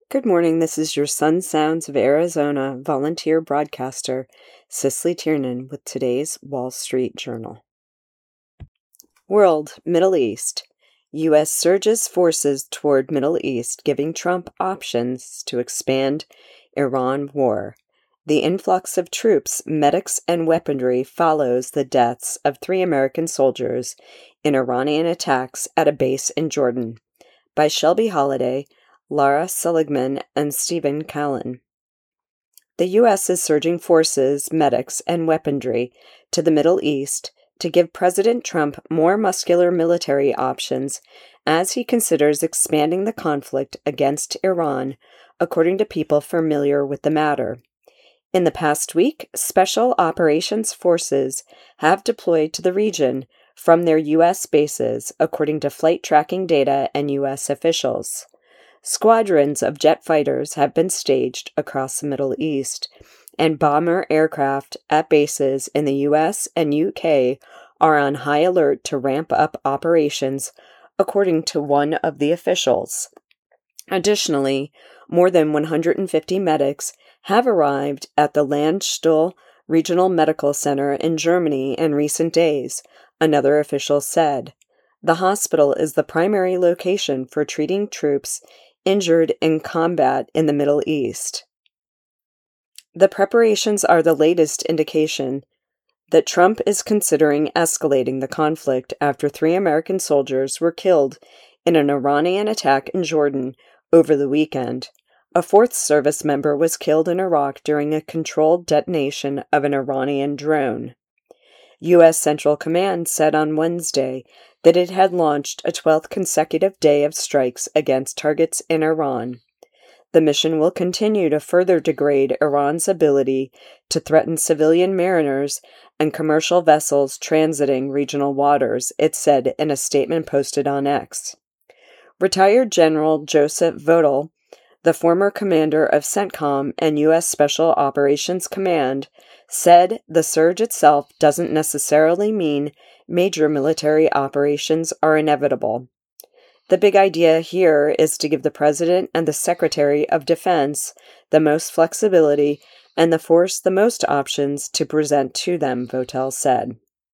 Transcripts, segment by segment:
Good morning, this is your Sun Sounds of Arizona volunteer broadcaster, Cicely Tiernan, with today's Wall Street Journal. World, Middle East. U.S. surges forces toward Middle East, giving Trump options to expand Iran war. The influx of troops, medics, and weaponry follows the deaths of 3 American soldiers in Iranian attacks at a base in Jordan. By Shelby Holiday, Lara Seligman, and Stephen Callan. The U.S. is surging forces, medics, and weaponry to the Middle East to give President Trump more muscular military options as he considers expanding the conflict against Iran, according to people familiar with the matter. In the past week, Special Operations Forces have deployed to the region from their U.S. bases, according to flight tracking data and U.S. officials. Squadrons of jet fighters have been staged across the Middle East, and bomber aircraft at bases in the U.S. and U.K. are on high alert to ramp up operations, according to one of the officials. Additionally, more than 150 medics have arrived at the Landstuhl Regional Medical Center in Germany in recent days, another official said. The hospital is the primary location for treating troops injured in combat in the Middle East. The preparations are the latest indication that Trump is considering escalating the conflict after 3 American soldiers were killed in an Iranian attack in Jordan over the weekend. A 4th service member was killed in Iraq during a controlled detonation of an Iranian drone. U.S. Central Command said on Wednesday that it had launched a 12th consecutive day of strikes against targets in Iran. The mission will continue to further degrade Iran's ability to threaten civilian mariners and commercial vessels transiting regional waters, it said in a statement posted on X. Retired General Joseph Votel, the former commander of CENTCOM and U.S. Special Operations Command, said the surge itself doesn't necessarily mean major military operations are inevitable. The big idea here is to give the President and the Secretary of Defense the most flexibility and the force the most options to present to them, Votel said.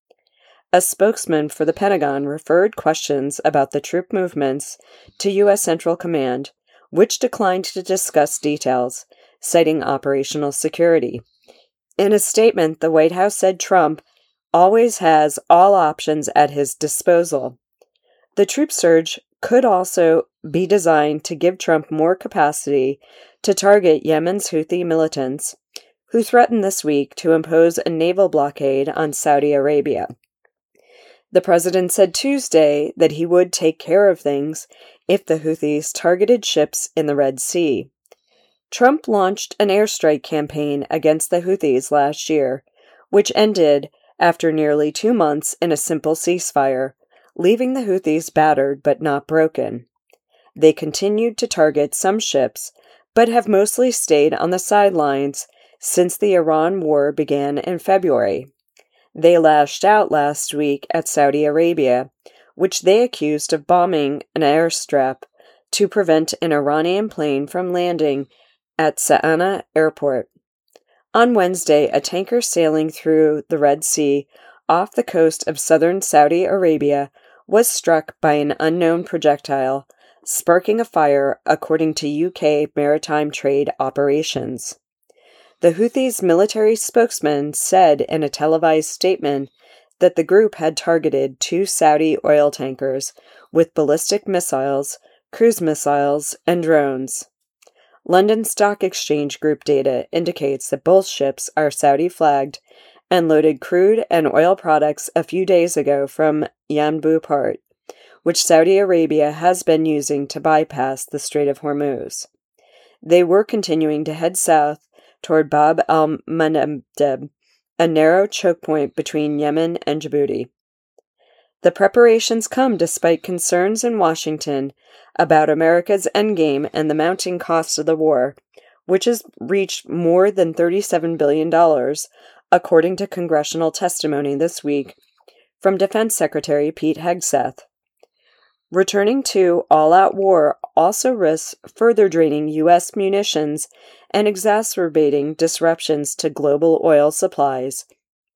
A spokesman for the Pentagon referred questions about the troop movements to U.S. Central Command, which declined to discuss details, citing operational security. In a statement, the White House said Trump always has all options at his disposal. The troop surge could also be designed to give Trump more capacity to target Yemen's Houthi militants, who threatened this week to impose a naval blockade on Saudi Arabia. The president said Tuesday that he would take care of things if the Houthis targeted ships in the Red Sea. Trump launched an airstrike campaign against the Houthis last year, which ended after nearly 2 months in a simple ceasefire, leaving the Houthis battered but not broken. They continued to target some ships, but have mostly stayed on the sidelines since the Iran war began in February. They lashed out last week at Saudi Arabia, which they accused of bombing an airstrip to prevent an Iranian plane from landing at Sana'a Airport. On Wednesday, a tanker sailing through the Red Sea off the coast of southern Saudi Arabia was struck by an unknown projectile, sparking a fire, according to UK Maritime Trade Operations. The Houthis' military spokesman said in a televised statement that the group had targeted 2 Saudi oil tankers with ballistic missiles, cruise missiles, and drones. London Stock Exchange Group data indicates that both ships are Saudi-flagged and loaded crude and oil products a few days ago from Yanbu Port, which Saudi Arabia has been using to bypass the Strait of Hormuz. They were continuing to head south toward Bab al-Mandeb, a narrow choke point between Yemen and Djibouti. The preparations come despite concerns in Washington about America's endgame and the mounting cost of the war, which has reached more than $37 billion, according to congressional testimony this week from Defense Secretary Pete Hegseth. Returning to all-out war also risks further draining U.S. munitions and exacerbating disruptions to global oil supplies,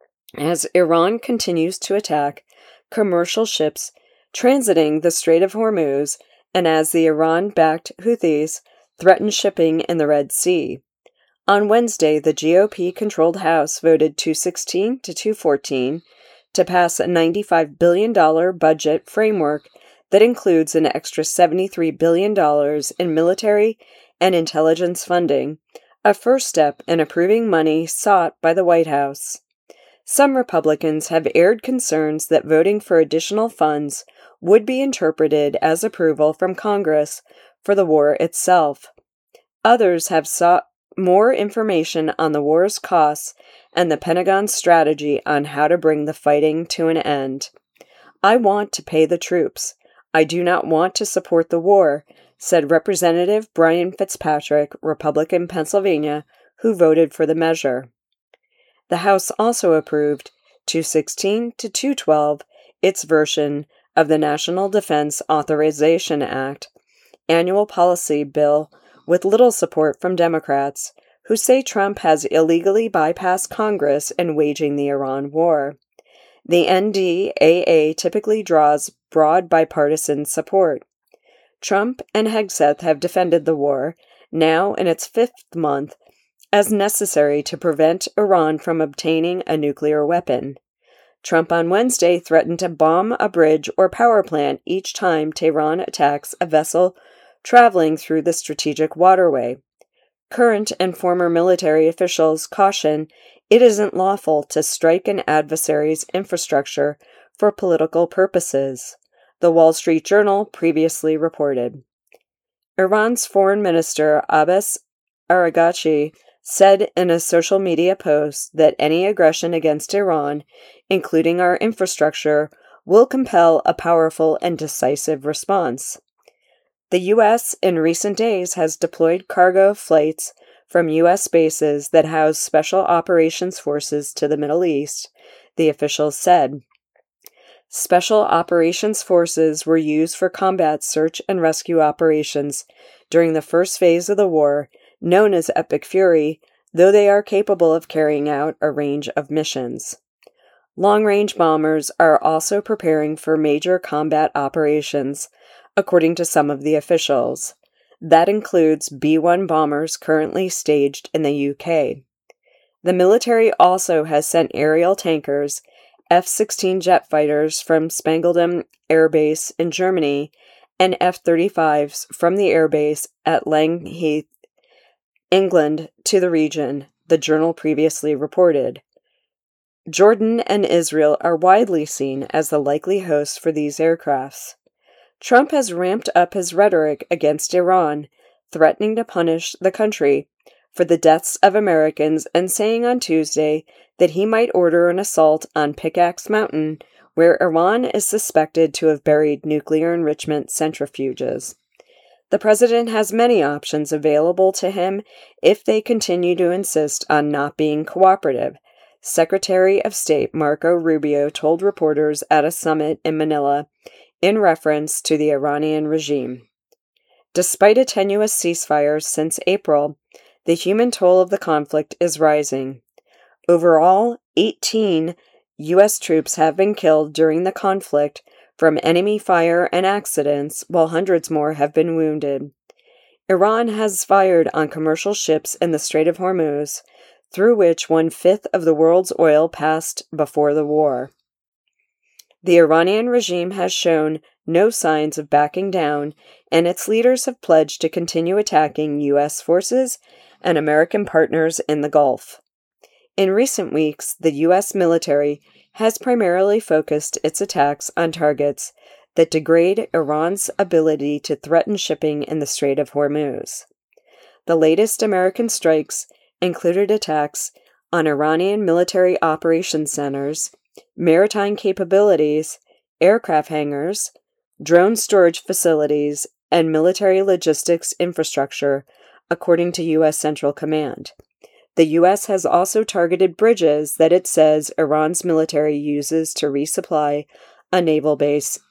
as Iran continues to attack commercial ships transiting the Strait of Hormuz and as the Iran-backed Houthis threaten shipping in the Red Sea. On Wednesday, the GOP-controlled House voted 216 to 214 to pass a $95 billion budget framework that includes an extra $73 billion in military and intelligence funding, a first step in approving money sought by the White House. Some Republicans have aired concerns that voting for additional funds would be interpreted as approval from Congress for the war itself. Others have sought more information on the war's costs and the Pentagon's strategy on how to bring the fighting to an end. "I want to pay the troops. I do not want to support the war," said Representative Brian Fitzpatrick, Republican, Pennsylvania, who voted for the measure. The House also approved 216 to 212, its version of the National Defense Authorization Act, annual policy bill with little support from Democrats, who say Trump has illegally bypassed Congress in waging the Iran war. The NDAA typically draws broad bipartisan support. Trump and Hegseth have defended the war, now in its fifth month, as necessary to prevent Iran from obtaining a nuclear weapon. Trump on Wednesday threatened to bomb a bridge or power plant each time Tehran attacks a vessel traveling through the strategic waterway. Current and former military officials caution it isn't lawful to strike an adversary's infrastructure for political purposes, the Wall Street Journal previously reported. Iran's Foreign Minister Abbas Araghchi said in a social media post that any aggression against Iran, including our infrastructure, will compel a powerful and decisive response. The U.S. in recent days has deployed cargo flights from U.S. bases that house Special Operations Forces to the Middle East, the officials said. Special Operations Forces were used for combat search and rescue operations during the first phase of the war, known as Epic Fury, though they are capable of carrying out a range of missions. Long-range bombers are also preparing for major combat operations, according to some of the officials. That includes B-1 bombers currently staged in the UK. The military also has sent aerial tankers, F-16 jet fighters from Spangdahlem Air Base in Germany, and F-35s from the airbase at Langheath, England, to the region, the journal previously reported. Jordan and Israel are widely seen as the likely hosts for these aircrafts. Trump has ramped up his rhetoric against Iran, threatening to punish the country for the deaths of Americans and saying on Tuesday that he might order an assault on Pickaxe Mountain, where Iran is suspected to have buried nuclear enrichment centrifuges. The president has many options available to him if they continue to insist on not being cooperative, Secretary of State Marco Rubio told reporters at a summit in Manila in reference to the Iranian regime. Despite a tenuous ceasefire since April, the human toll of the conflict is rising. Overall, 18 U.S. troops have been killed during the conflict from enemy fire and accidents, while hundreds more have been wounded. Iran has fired on commercial ships in the Strait of Hormuz, through which 1/5 of the world's oil passed before the war. The Iranian regime has shown no signs of backing down, and its leaders have pledged to continue attacking U.S. forces and American partners in the Gulf. In recent weeks, the U.S. military has primarily focused its attacks on targets that degrade Iran's ability to threaten shipping in the Strait of Hormuz. The latest American strikes included attacks on Iranian military operations centers, maritime capabilities, aircraft hangars, drone storage facilities, and military logistics infrastructure, according to U.S. Central Command. The U.S. has also targeted bridges that it says Iran's military uses to resupply a naval base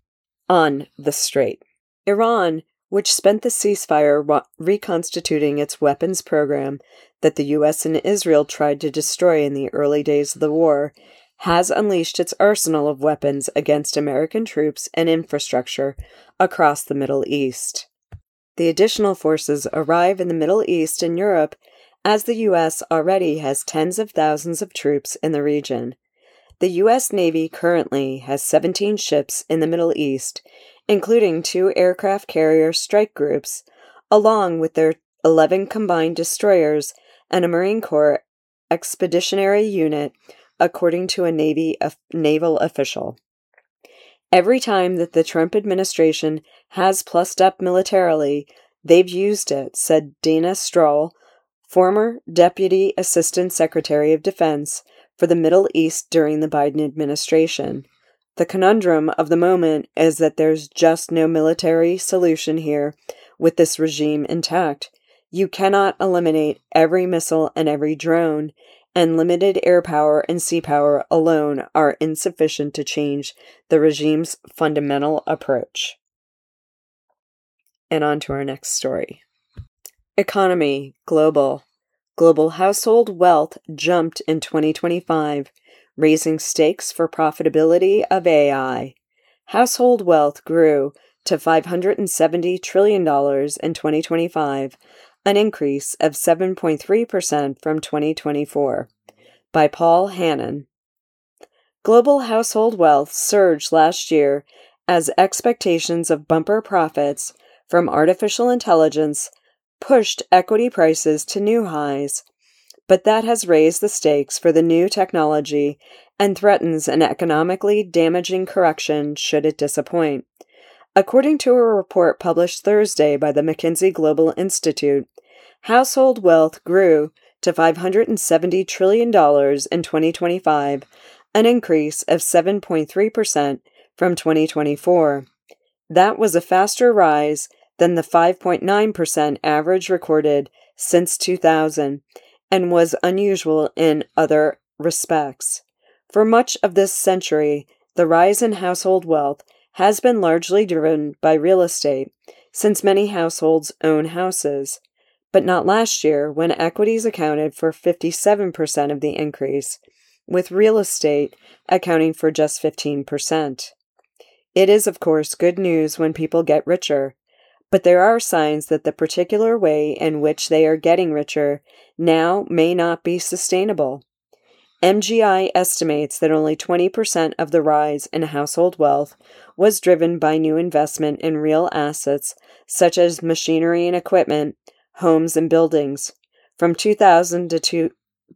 on the Strait. Iran, which spent the ceasefire reconstituting its weapons program that the U.S. and Israel tried to destroy in the early days of the war, has unleashed its arsenal of weapons against American troops and infrastructure across the Middle East. The additional forces arrive in the Middle East and Europe as the U.S. already has tens of thousands of troops in the region. The U.S. Navy currently has 17 ships in the Middle East, including 2 aircraft carrier strike groups, along with their 11 combined destroyers and a Marine Corps expeditionary unit, according to a naval official. Every time that the Trump administration has plussed up militarily, they've used it, said Dana Stroll, former Deputy Assistant Secretary of Defense for the Middle East during the Biden administration. The conundrum of the moment is that there's just no military solution here with this regime intact. You cannot eliminate every missile and every drone, and limited air power and sea power alone are insufficient to change the regime's fundamental approach. And on to our next story. Economy, global. Global household wealth jumped in 2025, raising stakes for profitability of AI. Household wealth grew to $570 trillion in 2025, an increase of 7.3% from 2024. By Paul Hannon. Global household wealth surged last year as expectations of bumper profits from artificial intelligence pushed equity prices to new highs, but that has raised the stakes for the new technology and threatens an economically damaging correction should it disappoint. According to a report published Thursday by the McKinsey Global Institute, household wealth grew to $570 trillion in 2025, an increase of 7.3% from 2024. That was a faster rise than the 5.9% average recorded since 2000, and was unusual in other respects. For much of this century, the rise in household wealth has been largely driven by real estate, since many households own houses, but not last year, when equities accounted for 57% of the increase, with real estate accounting for just 15%. It is, of course, good news when people get richer, but there are signs that the particular way in which they are getting richer now may not be sustainable. MGI estimates that only 20% of the rise in household wealth was driven by new investment in real assets such as machinery and equipment, homes and buildings. From 2000 to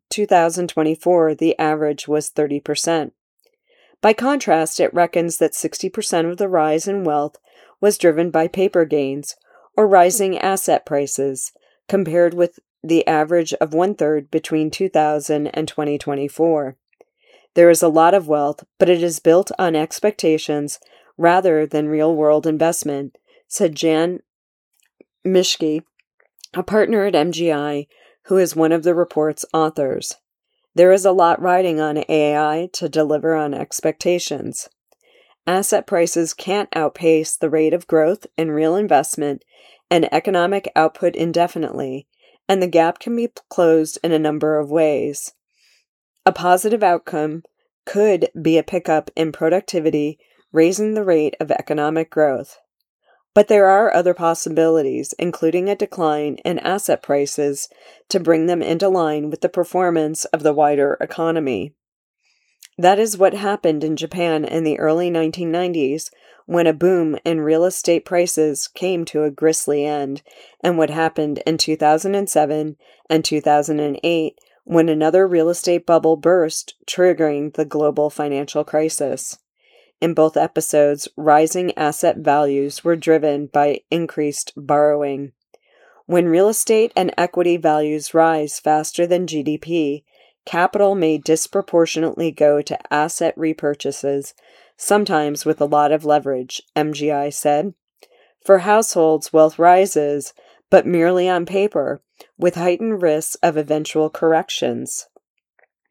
2024, the average was 30%. By contrast, it reckons that 60% of the rise in wealth was driven by paper gains or rising asset prices, compared with the average of 1/3 between 2000 and 2024. There is a lot of wealth, but it is built on expectations rather than real-world investment, said Jan Mischke, a partner at MGI, who is one of the report's authors. There is a lot riding on AI to deliver on expectations. Asset prices can't outpace the rate of growth in real investment and economic output indefinitely, and the gap can be closed in a number of ways. A positive outcome could be a pickup in productivity, raising the rate of economic growth. But there are other possibilities, including a decline in asset prices, to bring them into line with the performance of the wider economy. That is what happened in Japan in the early 1990s, when a boom in real estate prices came to a grisly end, and what happened in 2007 and 2008, when another real estate bubble burst, triggering the global financial crisis. In both episodes, rising asset values were driven by increased borrowing. When real estate and equity values rise faster than GDP, capital may disproportionately go to asset repurchases, sometimes with a lot of leverage, MGI said. For households, wealth rises, but merely on paper, with heightened risks of eventual corrections.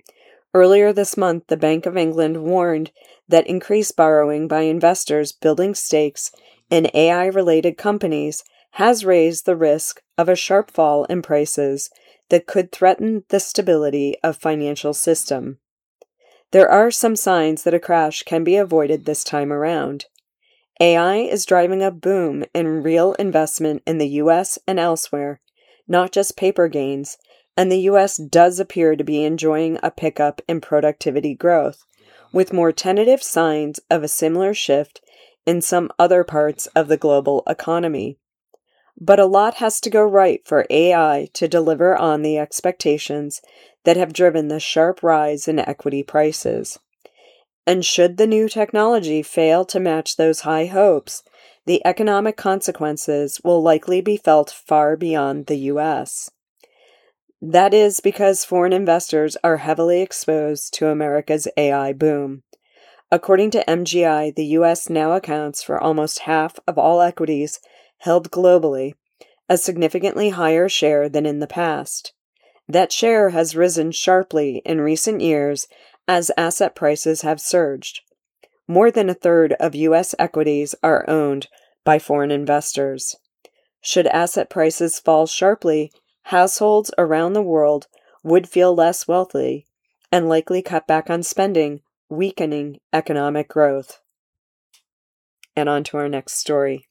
Earlier this month, the Bank of England warned that increased borrowing by investors building stakes in AI-related companies has raised the risk of a sharp fall in prices that could threaten the stability of the financial system. There are some signs that a crash can be avoided this time around. AI is driving a boom in real investment in the U.S. and elsewhere, not just paper gains, and the U.S. does appear to be enjoying a pickup in productivity growth, with more tentative signs of a similar shift in some other parts of the global economy. But a lot has to go right for AI to deliver on the expectations that have driven the sharp rise in equity prices. And should the new technology fail to match those high hopes, the economic consequences will likely be felt far beyond the U.S. That is because foreign investors are heavily exposed to America's AI boom. According to MGI, the U.S. now accounts for almost half of all equities held globally, a significantly higher share than in the past. That share has risen sharply in recent years as asset prices have surged. More than a third of U.S. equities are owned by foreign investors. Should asset prices fall sharply, households around the world would feel less wealthy and likely cut back on spending, weakening economic growth. And on to our next story.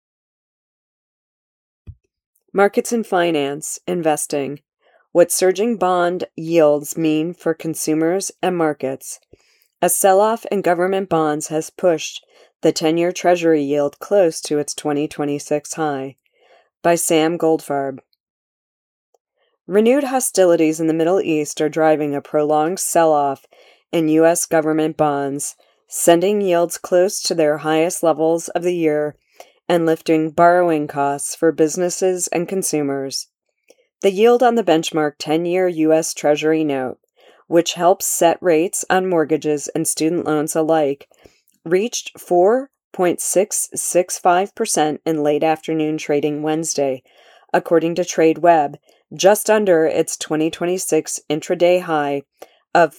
Markets and finance, investing. What surging bond yields mean for consumers and markets. A sell-off in government bonds has pushed the 10-year Treasury yield close to its 2026 high. By Sam Goldfarb. Renewed hostilities in the Middle East are driving a prolonged sell-off in U.S. government bonds, sending yields close to their highest levels of the year and lifting borrowing costs for businesses and consumers. The yield on the benchmark 10-year U.S. Treasury note, which helps set rates on mortgages and student loans alike, reached 4.665% in late afternoon trading Wednesday, according to TradeWeb, just under its 2026 intraday high of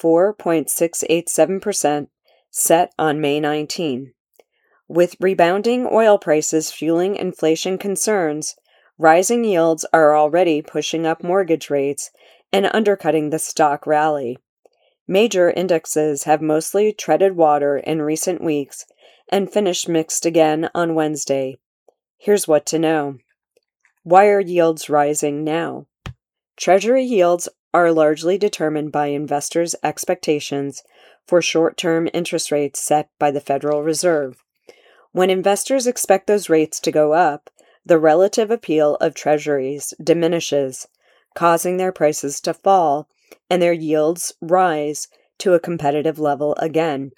4.687% set on May 19. With rebounding oil prices fueling inflation concerns, rising yields are already pushing up mortgage rates and undercutting the stock rally. Major indexes have mostly treaded water in recent weeks and finished mixed again on Wednesday. Here's what to know. Why are yields rising now? Treasury yields are largely determined by investors' expectations for short-term interest rates set by the Federal Reserve. When investors expect those rates to go up, the relative appeal of treasuries diminishes, causing their prices to fall and their yields rise to a competitive level again.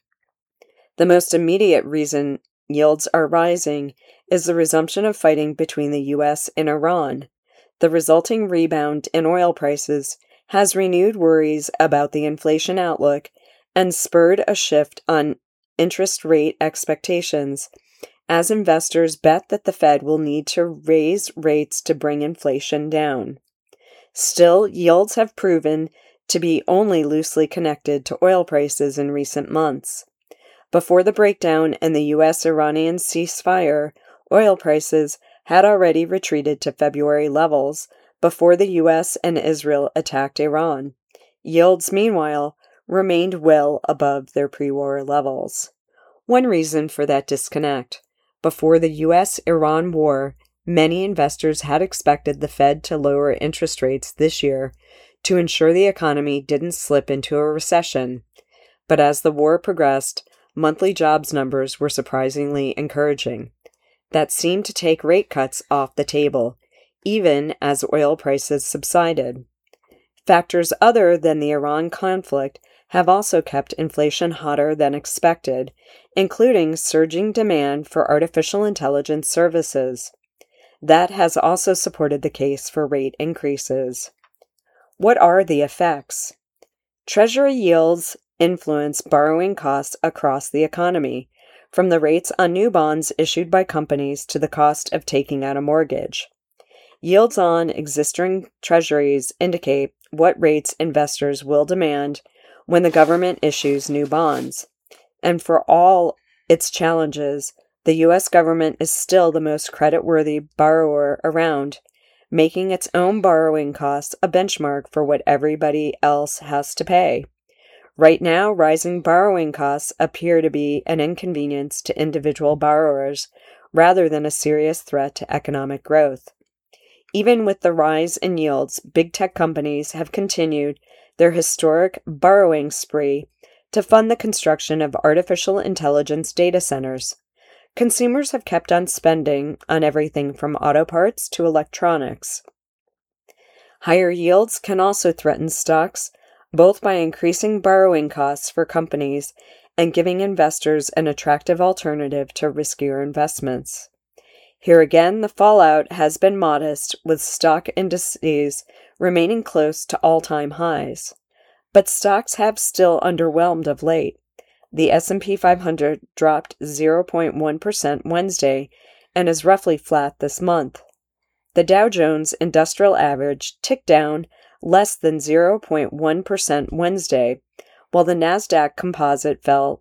The most immediate reason yields are rising is the resumption of fighting between the U.S. and Iran. The resulting rebound in oil prices has renewed worries about the inflation outlook and spurred a shift on interest rate expectations, as investors bet that the Fed will need to raise rates to bring inflation down. Still, yields have proven to be only loosely connected to oil prices in recent months. Before the breakdown in the U.S.-Iranian ceasefire, oil prices had already retreated to February levels before the U.S. and Israel attacked Iran. Yields, meanwhile, remained well above their pre-war levels. One reason for that disconnect. Before the U.S.-Iran war, many investors had expected the Fed to lower interest rates this year to ensure the economy didn't slip into a recession. But as the war progressed, monthly jobs numbers were surprisingly encouraging. That seemed to take rate cuts off the table, even as oil prices subsided. Factors other than the Iran conflict have also kept inflation hotter than expected, including surging demand for artificial intelligence services. That has also supported the case for rate increases. What are the effects? Treasury yields influence borrowing costs across the economy, from the rates on new bonds issued by companies to the cost of taking out a mortgage. Yields on existing treasuries indicate what rates investors will demand when the government issues new bonds. And for all its challenges, the U.S. government is still the most creditworthy borrower around, making its own borrowing costs a benchmark for what everybody else has to pay. Right now, rising borrowing costs appear to be an inconvenience to individual borrowers rather than a serious threat to economic growth. Even with the rise in yields, big tech companies have continued their historic borrowing spree to fund the construction of artificial intelligence data centers. Consumers have kept on spending on everything from auto parts to electronics. Higher yields can also threaten stocks, both by increasing borrowing costs for companies and giving investors an attractive alternative to riskier investments. Here again, the fallout has been modest, with stock indices remaining close to all-time highs. But stocks have still underwhelmed of late. The S&P 500 dropped 0.1% Wednesday and is roughly flat this month. The Dow Jones Industrial Average ticked down less than 0.1% Wednesday, while the Nasdaq Composite fell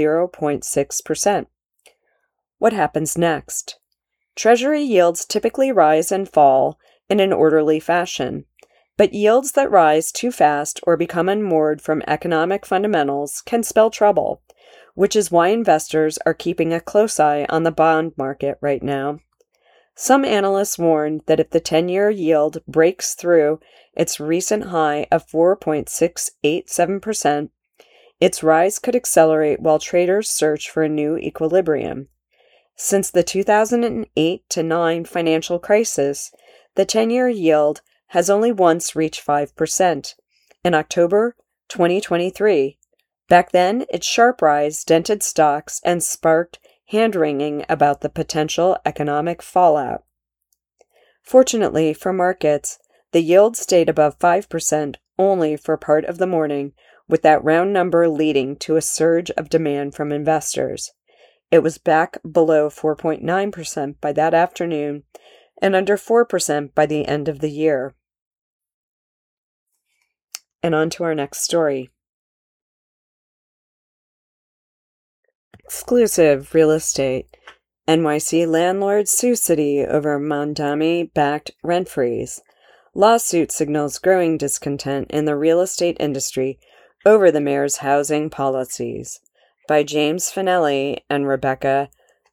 0.6%. What happens next? Treasury yields typically rise and fall in an orderly fashion, but yields that rise too fast or become unmoored from economic fundamentals can spell trouble, which is why investors are keeping a close eye on the bond market right now. Some analysts warned that if the 10-year yield breaks through its recent high of 4.687%, its rise could accelerate while traders search for a new equilibrium. Since the 2008-9 financial crisis, the 10-year yield has only once reached 5%, in October 2023. Back then, its sharp rise dented stocks and sparked hand-wringing about the potential economic fallout. Fortunately for markets, the yield stayed above 5% only for part of the morning, with that round number leading to a surge of demand from investors. It was back below 4.9% by that afternoon and under 4% by the end of the year. And on to our next story. Exclusive real estate. NYC landlords sue city over Mamdani-backed rent freeze. Lawsuit signals growing discontent in the real estate industry over the mayor's housing policies. By James Finelli and Rebecca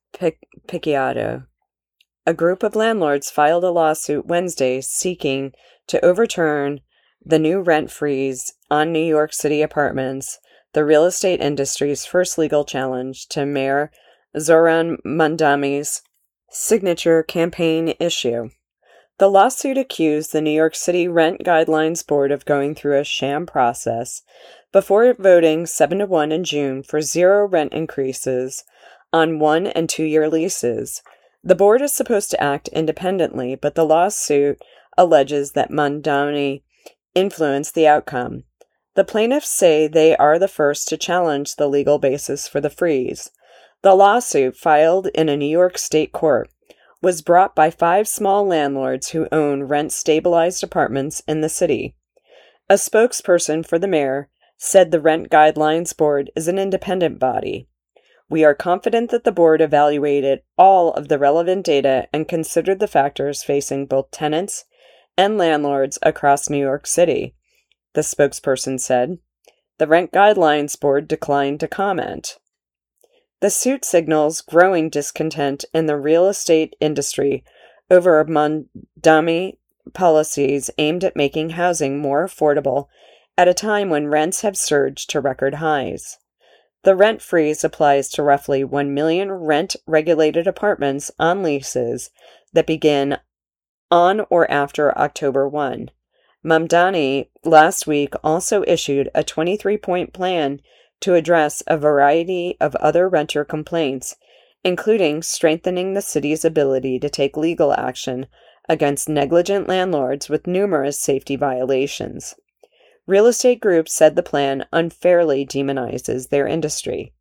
Picciotto. A group of landlords filed a lawsuit Wednesday seeking to overturn the new rent freeze on New York City apartments, the real estate industry's first legal challenge to Mayor Zohran Mamdani's signature campaign issue. The lawsuit accused the New York City Rent Guidelines Board of going through a sham process before voting 7-1 in June for 0 rent increases on 1- and 2-year leases. The board is supposed to act independently, but the lawsuit alleges that Mamdani influenced the outcome. The plaintiffs say they are the first to challenge the legal basis for the freeze. The lawsuit, filed in a New York state court, was brought by 5 small landlords who own rent-stabilized apartments in the city. A spokesperson for the mayor said the Rent Guidelines Board is an independent body. We are confident that the board evaluated all of the relevant data and considered the factors facing both tenants and landlords across New York City, the spokesperson said. The Rent Guidelines Board declined to comment. The suit signals growing discontent in the real estate industry over Mamdani policies aimed at making housing more affordable at a time when rents have surged to record highs. The rent freeze applies to roughly 1 million rent-regulated apartments on leases that begin on or after October 1. Mamdani last week also issued a 23-point plan to address a variety of other renter complaints, including strengthening the city's ability to take legal action against negligent landlords with numerous safety violations. Real estate groups said the plan unfairly demonizes their industry.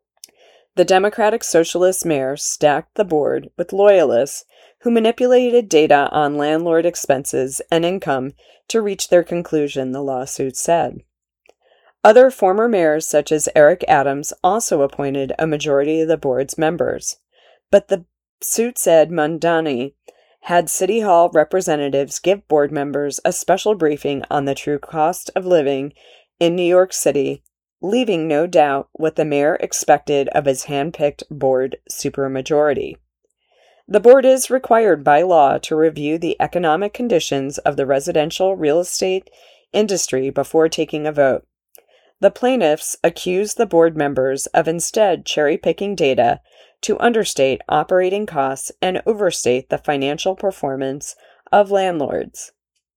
The Democratic Socialist mayor stacked the board with loyalists who manipulated data on landlord expenses and income to reach their conclusion, the lawsuit said. Other former mayors, such as Eric Adams, also appointed a majority of the board's members. But the suit said Mamdani had City Hall representatives give board members a special briefing on the true cost of living in New York City, leaving no doubt what the mayor expected of his hand-picked board supermajority. The board is required by law to review the economic conditions of the residential real estate industry before taking a vote. The plaintiffs accuse the board members of instead cherry-picking data to understate operating costs and overstate the financial performance of landlords.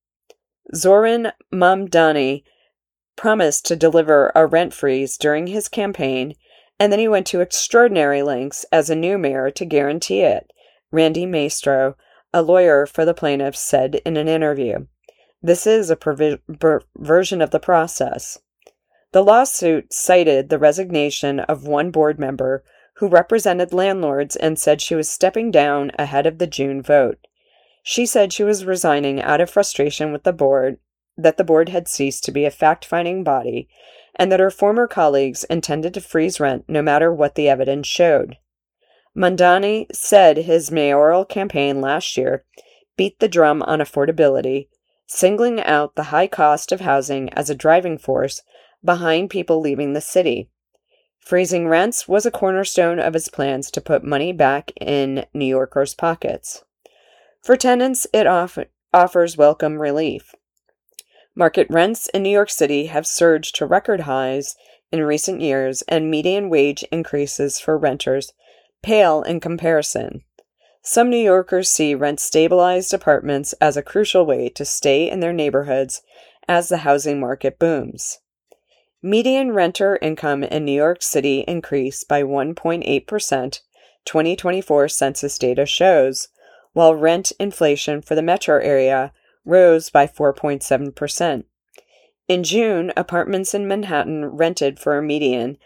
Zoran Mamdani promised to deliver a rent freeze during his campaign, and then he went to extraordinary lengths as a new mayor to guarantee it, Randy Maestro, a lawyer for the plaintiffs, said in an interview. This is a version of the process. The lawsuit cited the resignation of one board member who represented landlords and said she was stepping down ahead of the June vote. She said she was resigning out of frustration with the board, that the board had ceased to be a fact-finding body, and that her former colleagues intended to freeze rent no matter what the evidence showed. Mamdani said his mayoral campaign last year beat the drum on affordability, singling out the high cost of housing as a driving force behind people leaving the city. Freezing rents was a cornerstone of his plans to put money back in New Yorkers' pockets. For tenants, it offers welcome relief. Market rents in New York City have surged to record highs in recent years, and median wage increases for renters pale in comparison. Some New Yorkers see rent-stabilized apartments as a crucial way to stay in their neighborhoods as the housing market booms. Median renter income in New York City increased by 1.8%, 2024 census data shows, while rent inflation for the metro area rose by 4.7%. In June, apartments in Manhattan rented for a median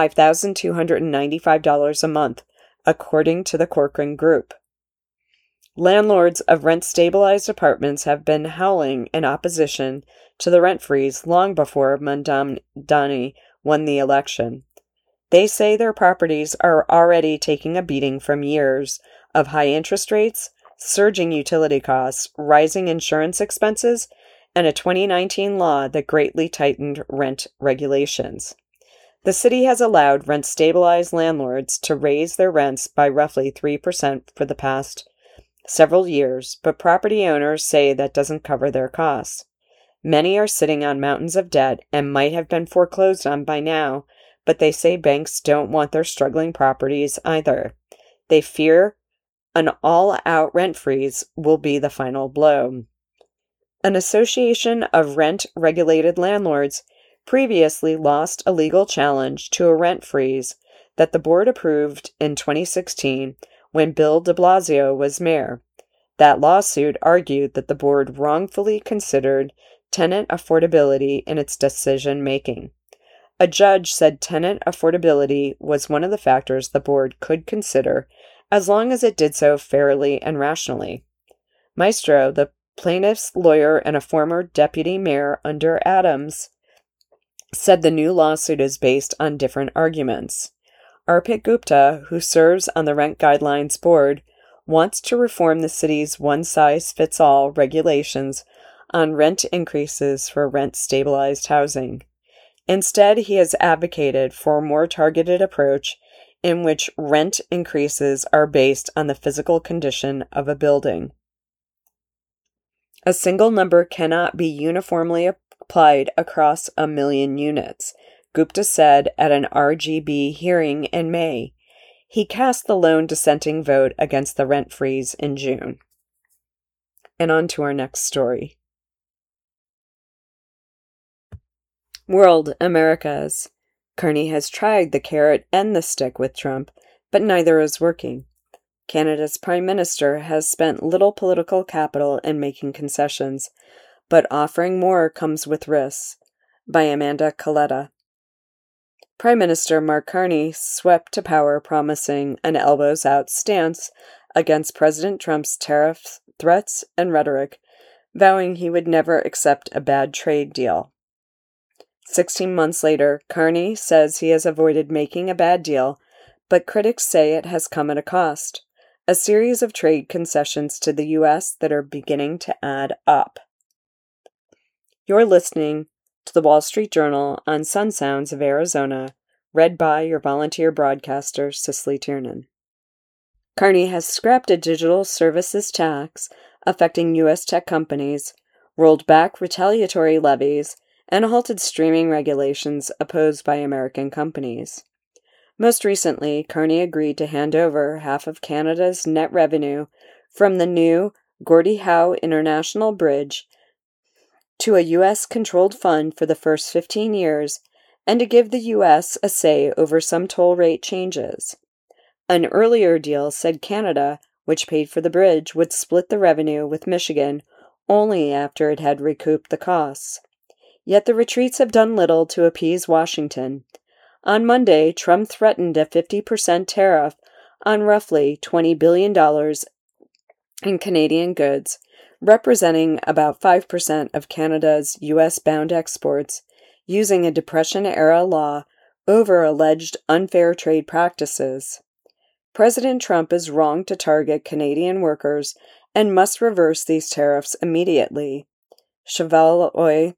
$5,295 a month, according to the Corcoran Group. Landlords of rent-stabilized apartments have been howling in opposition to the rent freeze long before Mamdani won the election. They say their properties are already taking a beating from years of high interest rates, surging utility costs, rising insurance expenses, and a 2019 law that greatly tightened rent regulations. The city has allowed rent-stabilized landlords to raise their rents by roughly 3% for the past several years, but property owners say that doesn't cover their costs. Many are sitting on mountains of debt and might have been foreclosed on by now, but they say banks don't want their struggling properties either. They fear an all-out rent freeze will be the final blow. An association of rent-regulated landlords previously lost a legal challenge to a rent freeze that the board approved in 2016 when Bill de Blasio was mayor. That lawsuit argued that the board wrongfully considered tenant affordability in its decision-making. A judge said tenant affordability was one of the factors the board could consider as long as it did so fairly and rationally. Maestro, the plaintiff's lawyer and a former deputy mayor under Adams, said the new lawsuit is based on different arguments. Arpit Gupta, who serves on the Rent Guidelines Board, wants to reform the city's one-size-fits-all regulations on rent increases for rent-stabilized housing. Instead, he has advocated for a more targeted approach in which rent increases are based on the physical condition of a building. A single number cannot be uniformly applied across 1 million units, Gupta said at an RGB hearing in May. He cast the lone dissenting vote against the rent freeze in June. And on to our next story. World Americas. Carney has tried the carrot and the stick with Trump, but neither is working. Canada's Prime Minister has spent little political capital in making concessions, but offering more comes with risks. By Amanda Coletta. Prime Minister Mark Carney swept to power promising an elbows-out stance against President Trump's tariff threats and rhetoric, vowing he would never accept a bad trade deal. 16 months later, Carney says he has avoided making a bad deal, but critics say it has come at a cost. A series of trade concessions to the U.S. that are beginning to add up. You're listening to the Wall Street Journal on Sun Sounds of Arizona, read by your volunteer broadcaster, Cicely Tiernan. Carney has scrapped a digital services tax affecting U.S. tech companies, rolled back retaliatory levies, and halted streaming regulations opposed by American companies. Most recently, Carney agreed to hand over half of Canada's net revenue from the new Gordie Howe International Bridge to a U.S.-controlled fund for the first 15 years and to give the U.S. a say over some toll rate changes. An earlier deal said Canada, which paid for the bridge, would split the revenue with Michigan only after it had recouped the costs. Yet the retreats have done little to appease Washington. On Monday, Trump threatened a 50% tariff on roughly $20 billion in Canadian goods, representing about 5% of Canada's U.S.-bound exports, using a Depression-era law over alleged unfair trade practices. President Trump is wrong to target Canadian workers and must reverse these tariffs immediately. Chevaloy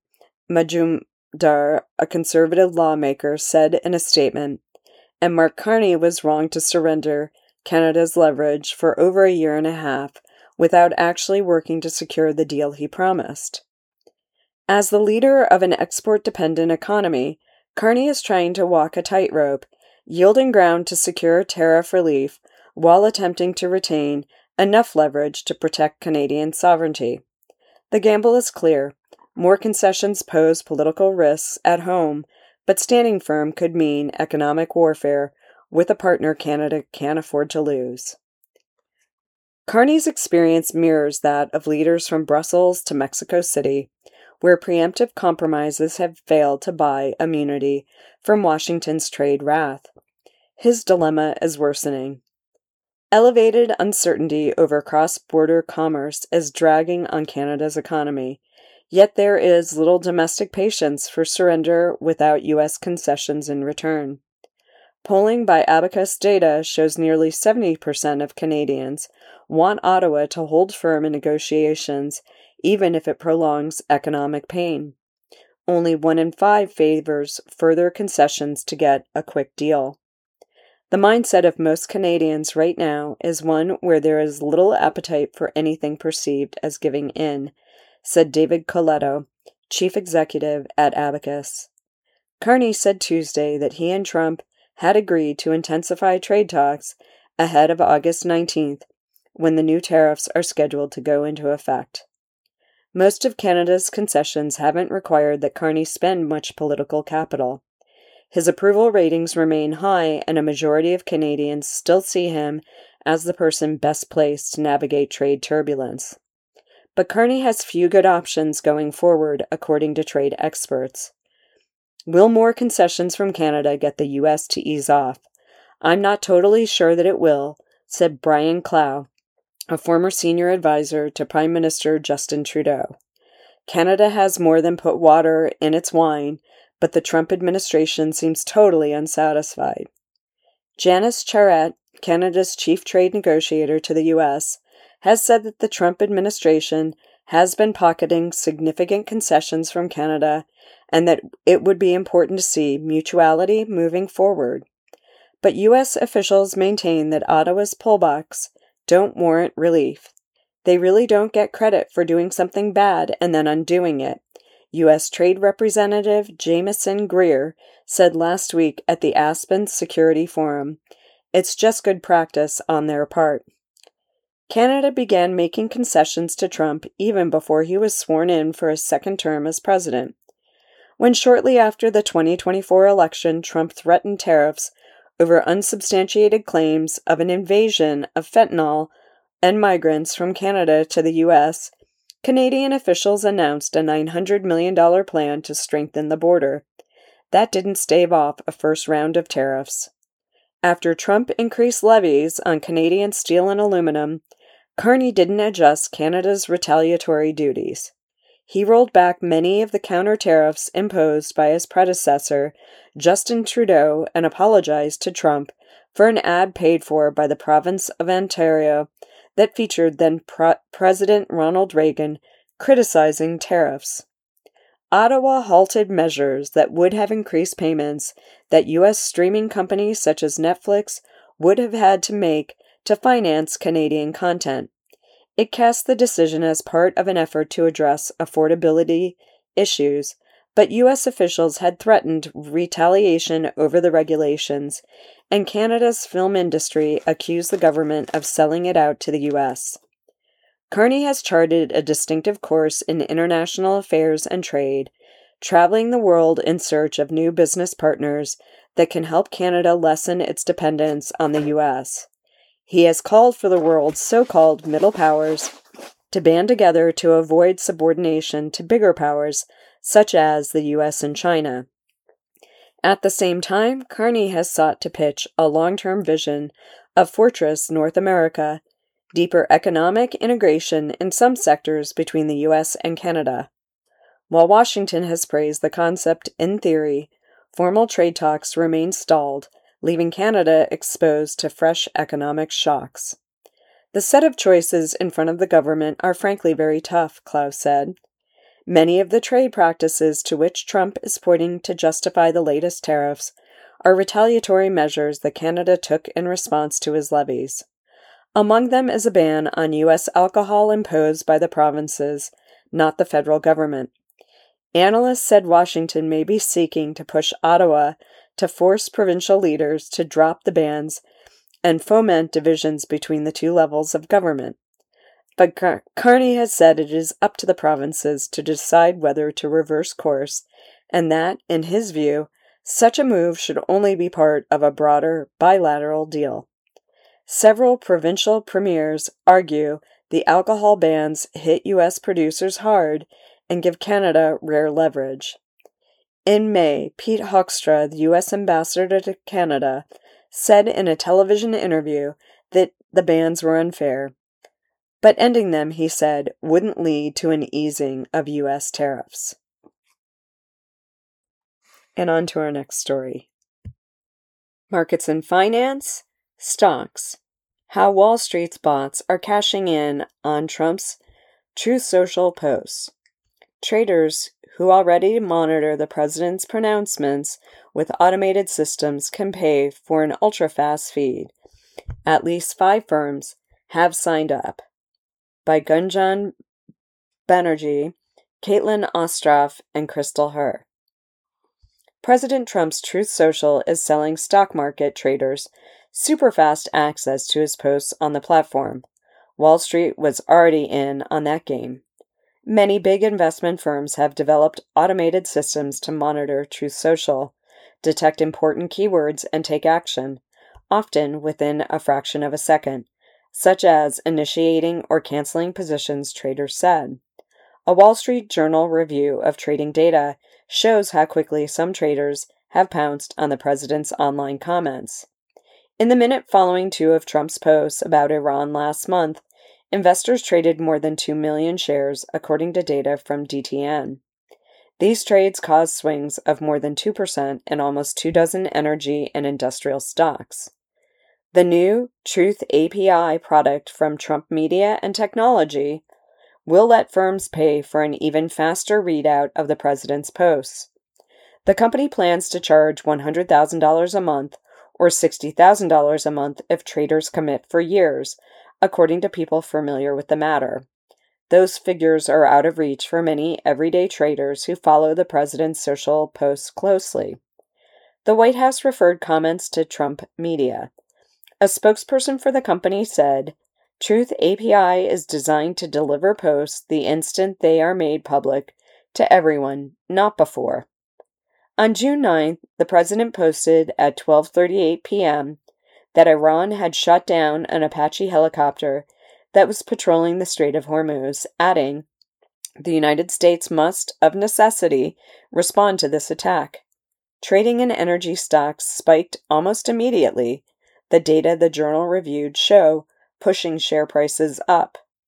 Majumdar, a conservative lawmaker, said in a statement, and Mark Carney was wrong to surrender Canada's leverage for over a year and a half without actually working to secure the deal he promised. As the leader of an export-dependent economy, Carney is trying to walk a tightrope, yielding ground to secure tariff relief while attempting to retain enough leverage to protect Canadian sovereignty. The gamble is clear. More concessions pose political risks at home, but standing firm could mean economic warfare with a partner Canada can't afford to lose. Carney's experience mirrors that of leaders from Brussels to Mexico City, where preemptive compromises have failed to buy immunity from Washington's trade wrath. His dilemma is worsening. Elevated uncertainty over cross-border commerce is dragging on Canada's economy, yet there is little domestic patience for surrender without U.S. concessions in return. Polling by Abacus Data shows nearly 70% of Canadians want Ottawa to hold firm in negotiations, even if it prolongs economic pain. Only 1 in 5 favors further concessions to get a quick deal. The mindset of most Canadians right now is one where there is little appetite for anything perceived as giving in, said David Coletto, chief executive at Abacus. Carney said Tuesday that he and Trump had agreed to intensify trade talks ahead of August 19th, when the new tariffs are scheduled to go into effect. Most of Canada's concessions haven't required that Carney spend much political capital. His approval ratings remain high, and a majority of Canadians still see him as the person best placed to navigate trade turbulence. But Carney has few good options going forward, according to trade experts. Will more concessions from Canada get the U.S. to ease off? I'm not totally sure that it will, said Brian Clough, a former senior advisor to Prime Minister Justin Trudeau. Canada has more than put water in its wine, but the Trump administration seems totally unsatisfied. Janice Charette, Canada's chief trade negotiator to the U.S., has said that the Trump administration has been pocketing significant concessions from Canada and that it would be important to see mutuality moving forward. But U.S. officials maintain that Ottawa's pullbacks don't warrant relief. They really don't get credit for doing something bad and then undoing it, U.S. Trade Representative Jamieson Greer said last week at the Aspen Security Forum. It's just good practice on their part. Canada began making concessions to Trump even before he was sworn in for a second term as president. When shortly after the 2024 election, Trump threatened tariffs over unsubstantiated claims of an invasion of fentanyl and migrants from Canada to the U.S., Canadian officials announced a $900 million plan to strengthen the border. That didn't stave off a first round of tariffs. After Trump increased levies on Canadian steel and aluminum, Carney didn't adjust Canada's retaliatory duties. He rolled back many of the counter tariffs imposed by his predecessor, Justin Trudeau, and apologized to Trump for an ad paid for by the province of Ontario that featured then-President Ronald Reagan criticizing tariffs. Ottawa halted measures that would have increased payments that U.S. streaming companies such as Netflix would have had to make to finance Canadian content. It cast the decision as part of an effort to address affordability issues, but U.S. officials had threatened retaliation over the regulations, and Canada's film industry accused the government of selling it out to the U.S. Carney has charted a distinctive course in international affairs and trade, traveling the world in search of new business partners that can help Canada lessen its dependence on the U.S. He has called for the world's so-called middle powers to band together to avoid subordination to bigger powers such as the U.S. and China. At the same time, Carney has sought to pitch a long-term vision of Fortress North America, deeper economic integration in some sectors between the U.S. and Canada. While Washington has praised the concept in theory, formal trade talks remain stalled, leaving Canada exposed to fresh economic shocks. The set of choices in front of the government are frankly very tough, Klaus said. Many of the trade practices to which Trump is pointing to justify the latest tariffs are retaliatory measures that Canada took in response to his levies. Among them is a ban on U.S. alcohol imposed by the provinces, not the federal government. Analysts said Washington may be seeking to push Ottawa to force provincial leaders to drop the bans and foment divisions between the two levels of government. But Carney has said it is up to the provinces to decide whether to reverse course, and that, in his view, such a move should only be part of a broader bilateral deal. Several provincial premiers argue the alcohol bans hit U.S. producers hard and give Canada rare leverage. In May, Pete Hoekstra, the U.S. ambassador to Canada, said in a television interview that the bans were unfair, but ending them, he said, wouldn't lead to an easing of U.S. tariffs. And on to our next story. Markets and finance, stocks. How Wall Street's bots are cashing in on Trump's Truth Social posts. Traders who already monitor the president's pronouncements with automated systems can pay for an ultra-fast feed. At least 5 firms have signed up. By Gunjan Banerjee, Caitlin Ostroff, and Crystal Herr. President Trump's Truth Social is selling stock market traders super-fast access to his posts on the platform. Wall Street was already in on that game. Many big investment firms have developed automated systems to monitor Truth Social, detect important keywords, and take action, often within a fraction of a second, such as initiating or canceling positions, traders said. A Wall Street Journal review of trading data shows how quickly some traders have pounced on the president's online comments. In the minute following 2 of Trump's posts about Iran last month, investors traded more than 2 million shares, according to data from DTN. These trades caused swings of more than 2% in almost 24 energy and industrial stocks. The new Truth API product from Trump Media and Technology will let firms pay for an even faster readout of the president's posts. The company plans to charge $100,000 a month or $60,000 a month if traders commit for years, according to people familiar with the matter. Those figures are out of reach for many everyday traders who follow the president's social posts closely. The White House referred comments to Trump Media. A spokesperson for the company said, Truth API is designed to deliver posts the instant they are made public to everyone, not before. On June 9th, the president posted at 12:38 p.m. that Iran had shot down an Apache helicopter that was patrolling the Strait of Hormuz, adding, "The United States must, of necessity, respond to this attack." Trading in energy stocks spiked almost immediately. The data the journal reviewed show pushing share prices up.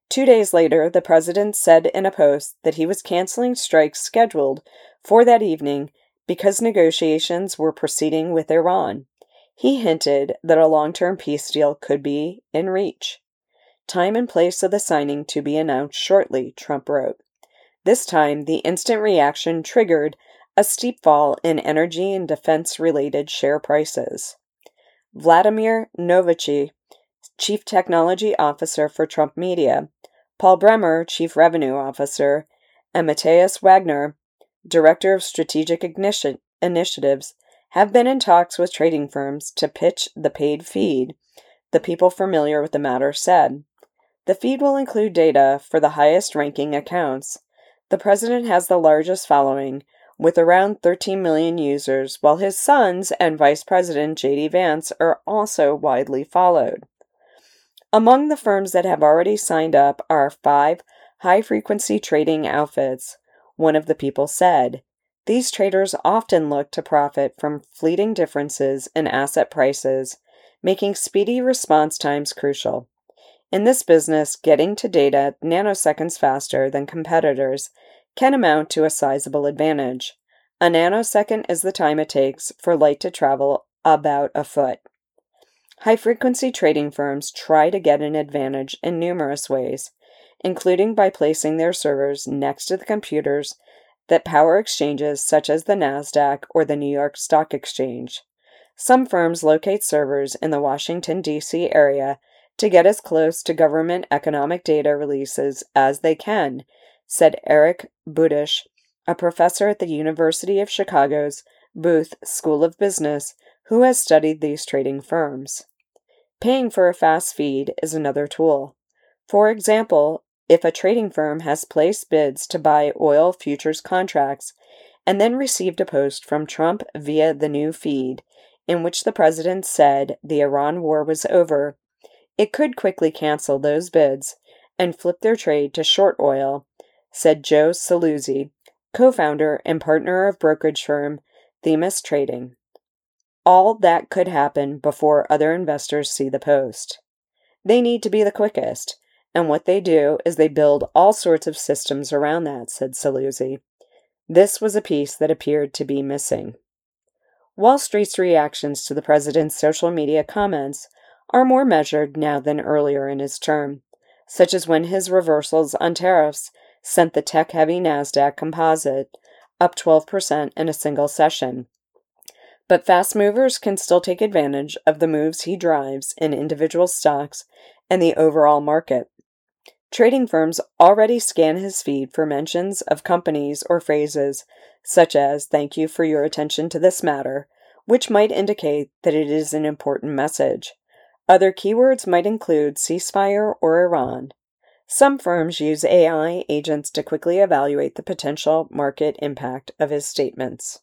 2 days later, the president said in a post that he was canceling strikes scheduled for that evening because negotiations were proceeding with Iran. He hinted that a long-term peace deal could be in reach. Time and place of the signing to be announced shortly, Trump wrote. This time, the instant reaction triggered a steep fall in energy and defense-related share prices. Vladimir Novachy, Chief Technology Officer for Trump Media, Paul Bremer, Chief Revenue Officer, and Matthias Wagner, Director of Strategic Initiatives, have been in talks with trading firms to pitch the paid feed, the people familiar with the matter said. The feed will include data for the highest-ranking accounts. The president has the largest following, with around 13 million users, while his sons and Vice President J.D. Vance are also widely followed. Among the firms that have already signed up are 5 high-frequency trading outfits, one of the people said. These traders often look to profit from fleeting differences in asset prices, making speedy response times crucial. In this business, getting to data nanoseconds faster than competitors can amount to a sizable advantage. A nanosecond is the time it takes for light to travel about a foot. High-frequency trading firms try to get an advantage in numerous ways, including by placing their servers next to the computers that power exchanges such as the NASDAQ or the New York Stock Exchange. Some firms locate servers in the Washington, D.C. area to get as close to government economic data releases as they can, said Eric Budish, a professor at the University of Chicago's Booth School of Business, who has studied these trading firms. Paying for a fast feed is another tool. For example, if a trading firm has placed bids to buy oil futures contracts and then received a post from Trump via the new feed, in which the president said the Iran war was over, it could quickly cancel those bids and flip their trade to short oil, said Joe Saluzzi, co-founder and partner of brokerage firm Themis Trading. All that could happen before other investors see the post. They need to be the quickest, and what they do is they build all sorts of systems around that, said Saluzzi. This was a piece that appeared to be missing. Wall Street's reactions to the president's social media comments are more measured now than earlier in his term, such as when his reversals on tariffs sent the tech-heavy NASDAQ composite up 12% in a single session. But fast movers can still take advantage of the moves he drives in individual stocks and the overall market. Trading firms already scan his feed for mentions of companies or phrases such as "thank you for your attention to this matter," which might indicate that it is an important message. Other keywords might include ceasefire or Iran. Some firms use AI agents to quickly evaluate the potential market impact of his statements.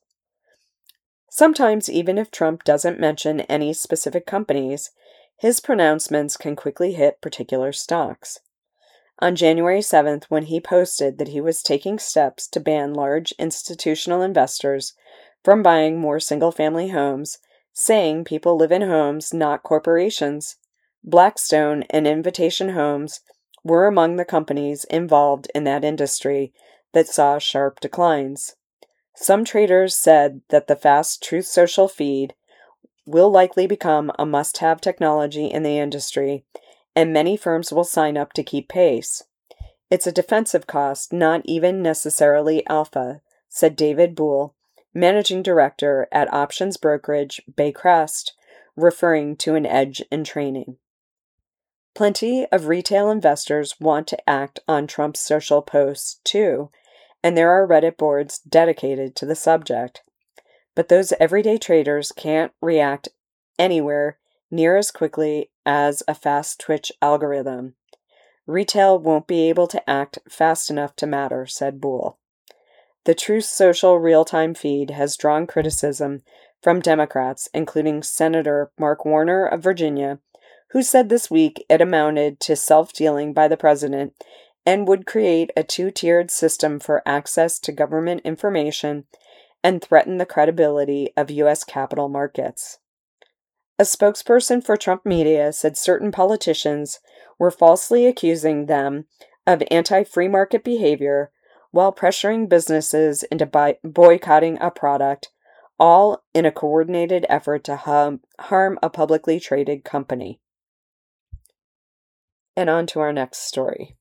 Sometimes, even if Trump doesn't mention any specific companies, his pronouncements can quickly hit particular stocks. On January 7th, when he posted that he was taking steps to ban large institutional investors from buying more single-family homes, saying people live in homes, not corporations, Blackstone and Invitation Homes were among the companies involved in that industry that saw sharp declines. Some traders said that the fast Truth Social feed will likely become a must-have technology in the industry, and many firms will sign up to keep pace. It's a defensive cost, not even necessarily alpha, said David Buell, managing director at options brokerage Baycrest, referring to an edge in training. Plenty of retail investors want to act on Trump's social posts, too, and there are Reddit boards dedicated to the subject. But those everyday traders can't react anywhere near as quickly as a fast Twitch algorithm. Retail won't be able to act fast enough to matter, said Buell. The Truth Social real-time feed has drawn criticism from Democrats, including Senator Mark Warner of Virginia, who said this week it amounted to self-dealing by the president and would create a two-tiered system for access to government information and threaten the credibility of U.S. capital markets. A spokesperson for Trump Media said certain politicians were falsely accusing them of anti-free market behavior while pressuring businesses into boycotting a product, all in a coordinated effort to harm a publicly traded company. And on to our next story.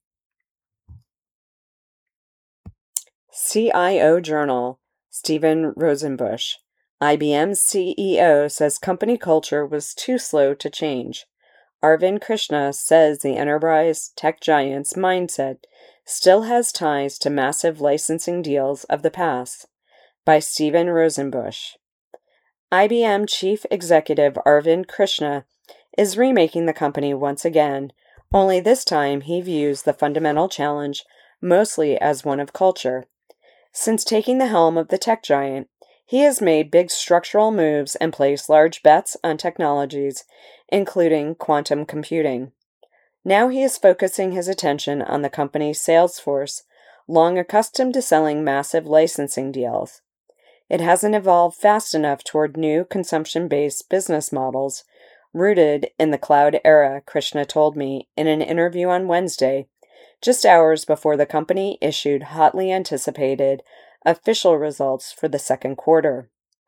CIO Journal, Steven Rosenbusch. IBM's CEO says company culture was too slow to change. Arvind Krishna says the enterprise tech giant's mindset still has ties to massive licensing deals of the past. By Steven Rosenbusch. IBM Chief Executive Arvind Krishna is remaking the company once again, only this time he views the fundamental challenge mostly as one of culture. Since taking the helm of the tech giant, he has made big structural moves and placed large bets on technologies, including quantum computing. Now he is focusing his attention on the company's sales force, long accustomed to selling massive licensing deals. It hasn't evolved fast enough toward new consumption-based business models rooted in the cloud era, Krishna told me in an interview on Wednesday, just hours before the company issued hotly anticipated official results for the second quarter.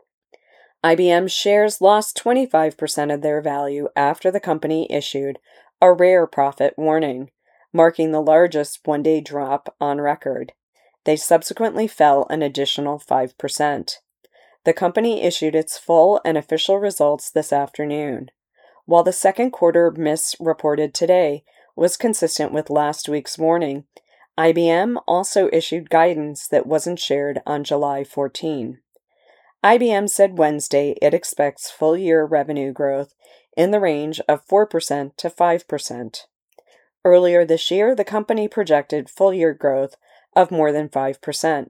IBM shares lost 25% of their value after the company issued a rare profit warning, marking the largest one-day drop on record. They subsequently fell an additional 5%. The company issued its full and official results this afternoon. While the second quarter miss reported today was consistent with last week's warning, IBM also issued guidance that wasn't shared on July 14. IBM said Wednesday it expects full-year revenue growth in the range of 4% to 5%. Earlier this year, the company projected full-year growth of more than 5%.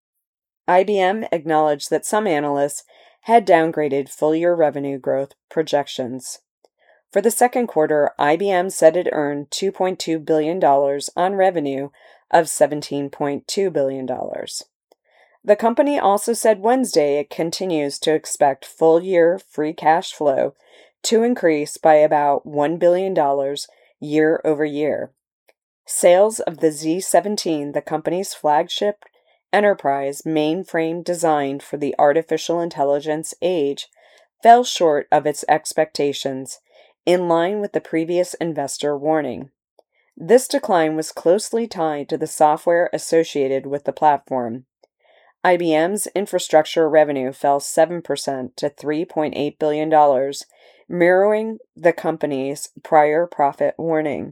IBM acknowledged that some analysts had downgraded full-year revenue growth projections. For the second quarter, IBM said it earned $2.2 billion on revenue of $17.2 billion. The company also said Wednesday it continues to expect full-year free cash flow to increase by about $1 billion year over year. Sales of the Z17, the company's flagship enterprise mainframe designed for the artificial intelligence age, fell short of its expectations, in line with the previous investor warning. This decline was closely tied to the software associated with the platform. IBM's infrastructure revenue fell 7% to $3.8 billion, mirroring the company's prior profit warning.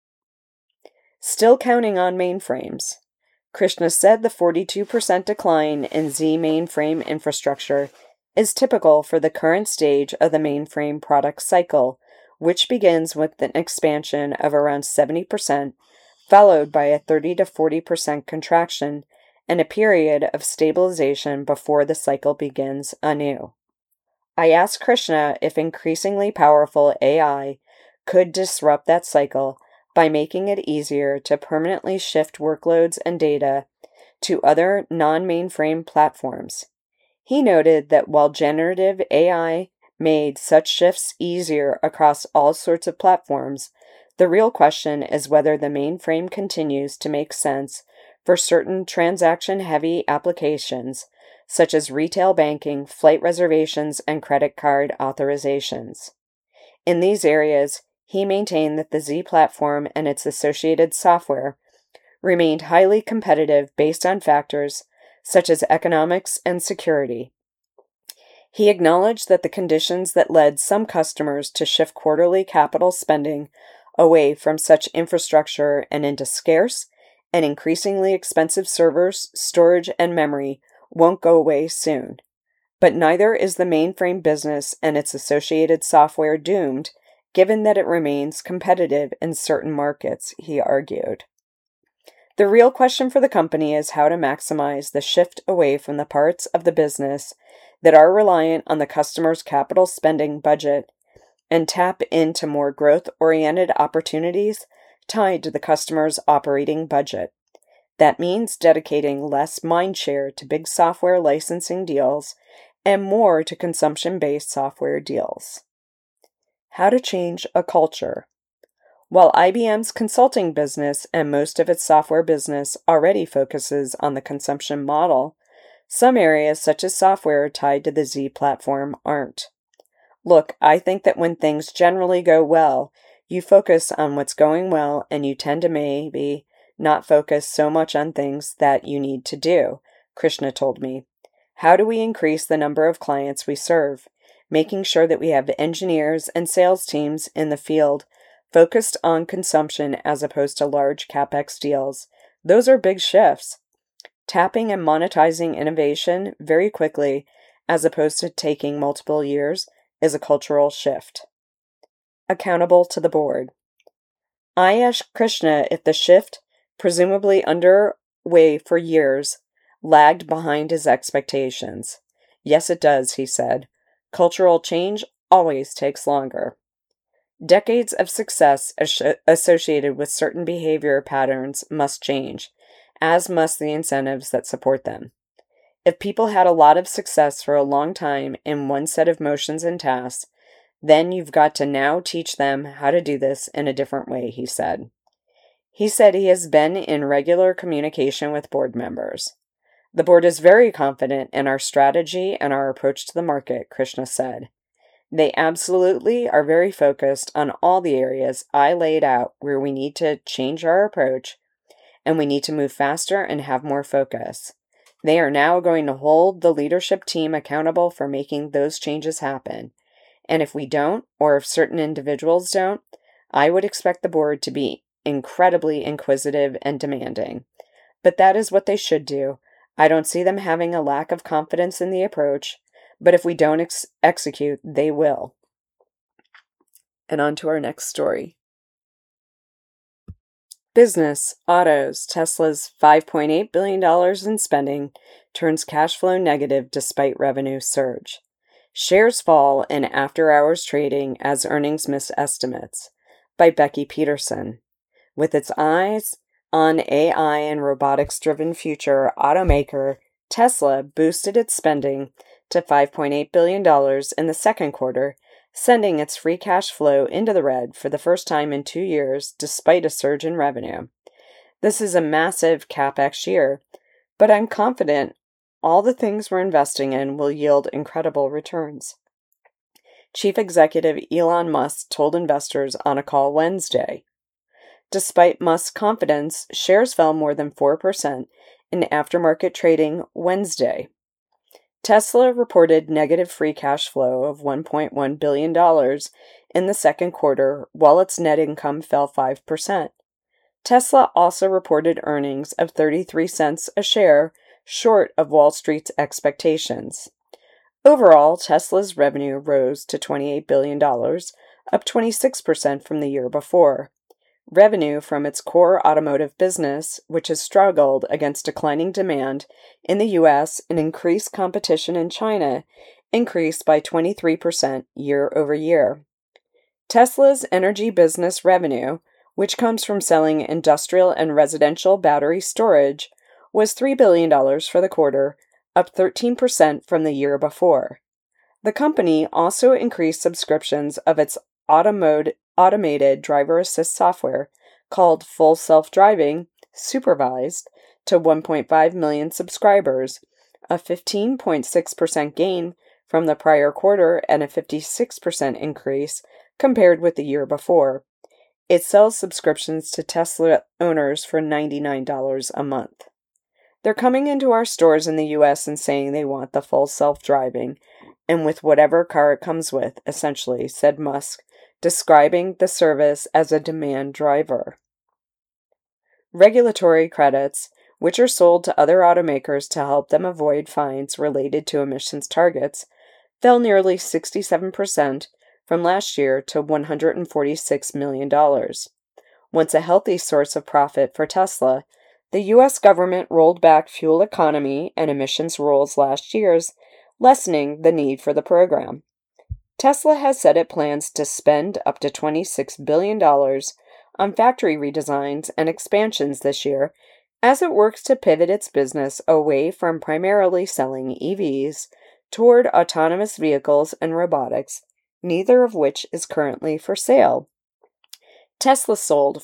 Still counting on mainframes. Krishna said the 42% decline in Z mainframe infrastructure is typical for the current stage of the mainframe product cycle, which begins with an expansion of around 70%, followed by a 30 to 40% contraction, and a period of stabilization before the cycle begins anew. I asked Krishna if increasingly powerful AI could disrupt that cycle by making it easier to permanently shift workloads and data to other non-mainframe platforms. He noted that while generative AI made such shifts easier across all sorts of platforms, the real question is whether the mainframe continues to make sense for certain transaction-heavy applications, such as retail banking, flight reservations, and credit card authorizations. In these areas, he maintained that the Z platform and its associated software remained highly competitive based on factors such as economics and security. He acknowledged that the conditions that led some customers to shift quarterly capital spending away from such infrastructure and into scarce and increasingly expensive servers, storage, and memory won't go away soon. But neither is the mainframe business and its associated software doomed, given that it remains competitive in certain markets, he argued. The real question for the company is how to maximize the shift away from the parts of the business that are reliant on the customer's capital spending budget and tap into more growth-oriented opportunities tied to the customer's operating budget. That means dedicating less mindshare to big software licensing deals and more to consumption-based software deals. How to change a culture. While IBM's consulting business and most of its software business already focuses on the consumption model, some areas such as software tied to the Z platform aren't. Look, I think that when things generally go well, you focus on what's going well and you tend to maybe not focus so much on things that you need to do, Krishna told me. How do we increase the number of clients we serve? Making sure that we have engineers and sales teams in the field focused on consumption as opposed to large CapEx deals. Those are big shifts. Tapping and monetizing innovation very quickly as opposed to taking multiple years is a cultural shift. Accountable to the board. I asked Krishna if the shift, presumably underway for years, lagged behind his expectations. Yes, it does, he said. Cultural change always takes longer. Decades of success associated with certain behavior patterns must change, as must the incentives that support them. If people had a lot of success for a long time in one set of motions and tasks, then you've got to now teach them how to do this in a different way, he said. He said he has been in regular communication with board members. The board is very confident in our strategy and our approach to the market, Krishna said. They absolutely are very focused on all the areas I laid out where we need to change our approach and we need to move faster and have more focus. They are now going to hold the leadership team accountable for making those changes happen. And if we don't, or if certain individuals don't, I would expect the board to be incredibly inquisitive and demanding. But that is what they should do. I don't see them having a lack of confidence in the approach, but if we don't execute, they will. And on to our next story. Business, autos, Tesla's $5.8 billion in spending turns cash flow negative despite revenue surge. Shares fall in after-hours trading as earnings miss estimates, by Becky Peterson. With its eyes on AI and robotics-driven future, automaker Tesla boosted its spending to $5.8 billion in the second quarter, sending its free cash flow into the red for the first time in 2 years despite a surge in revenue. This is a massive CapEx year, but I'm confident all the things we're investing in will yield incredible returns. Chief Executive Elon Musk told investors on a call Wednesday. Despite Musk's confidence, shares fell more than 4% in aftermarket trading Wednesday. Tesla reported negative free cash flow of $1.1 billion in the second quarter, while its net income fell 5%. Tesla also reported earnings of 33 cents a share, short of Wall Street's expectations. Overall, Tesla's revenue rose to $28 billion, up 26% from the year before. Revenue from its core automotive business, which has struggled against declining demand in the U.S. and increased competition in China, increased by 23% year over year. Tesla's energy business revenue, which comes from selling industrial and residential battery storage, was $3 billion for the quarter, up 13% from the year before. The company also increased subscriptions of its automated driver assist software called Full Self-Driving Supervised to 1.5 million subscribers, a 15.6% gain from the prior quarter and a 56% increase compared with the year before. It sells subscriptions to Tesla owners for $99 a month. They're coming into our stores in the U.S. and saying they want the full self-driving, and with whatever car it comes with, essentially, said Musk, describing the service as a demand driver. Regulatory credits, which are sold to other automakers to help them avoid fines related to emissions targets, fell nearly 67% from last year to $146 million. Once a healthy source of profit for Tesla, the U.S. government rolled back fuel economy and emissions rules last year, lessening the need for the program. Tesla has said it plans to spend up to $26 billion on factory redesigns and expansions this year as it works to pivot its business away from primarily selling EVs toward autonomous vehicles and robotics, neither of which is currently for sale. Tesla sold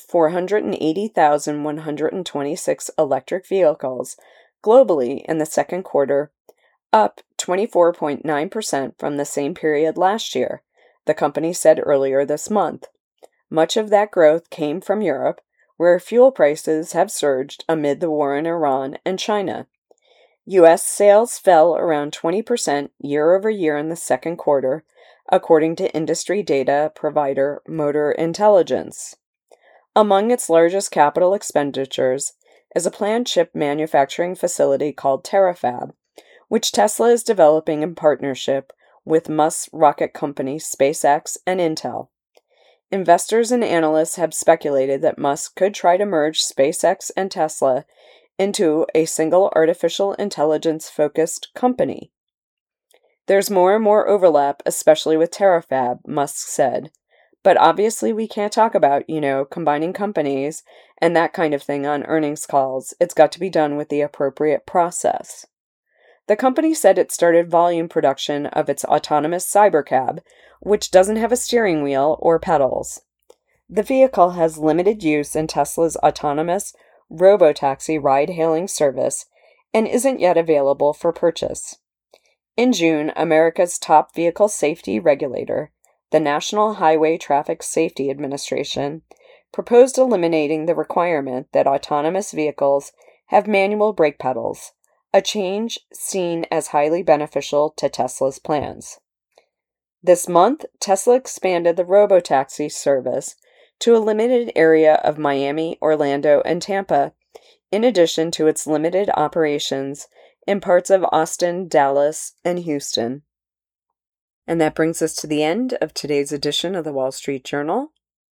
480,126 electric vehicles globally in the second quarter, up 24.9% from the same period last year, the company said earlier this month. Much of that growth came from Europe, where fuel prices have surged amid the war in Iran and China. U.S. sales fell around 20% year over year in the second quarter, according to industry data provider Motor Intelligence. Among its largest capital expenditures is a planned chip manufacturing facility called Terafab, which Tesla is developing in partnership with Musk's rocket company SpaceX and Intel. Investors and analysts have speculated that Musk could try to merge SpaceX and Tesla into a single artificial intelligence-focused company. There's more and more overlap, especially with Terafab, Musk said. But obviously we can't talk about, combining companies and that kind of thing on earnings calls. It's got to be done with the appropriate process. The company said it started volume production of its autonomous Cybercab, which doesn't have a steering wheel or pedals. The vehicle has limited use in Tesla's autonomous robotaxi ride-hailing service and isn't yet available for purchase. In June, America's top vehicle safety regulator, the National Highway Traffic Safety Administration, proposed eliminating the requirement that autonomous vehicles have manual brake pedals, a change seen as highly beneficial to Tesla's plans. This month, Tesla expanded the robotaxi service to a limited area of Miami, Orlando, and Tampa, in addition to its limited operations in parts of Austin, Dallas, and Houston. And that brings us to the end of today's edition of the Wall Street Journal.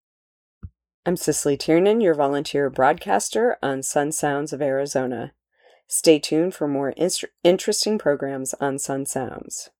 I'm Cicely Tiernan, your volunteer broadcaster on Sun Sounds of Arizona. Stay tuned for more interesting programs on Sun Sounds.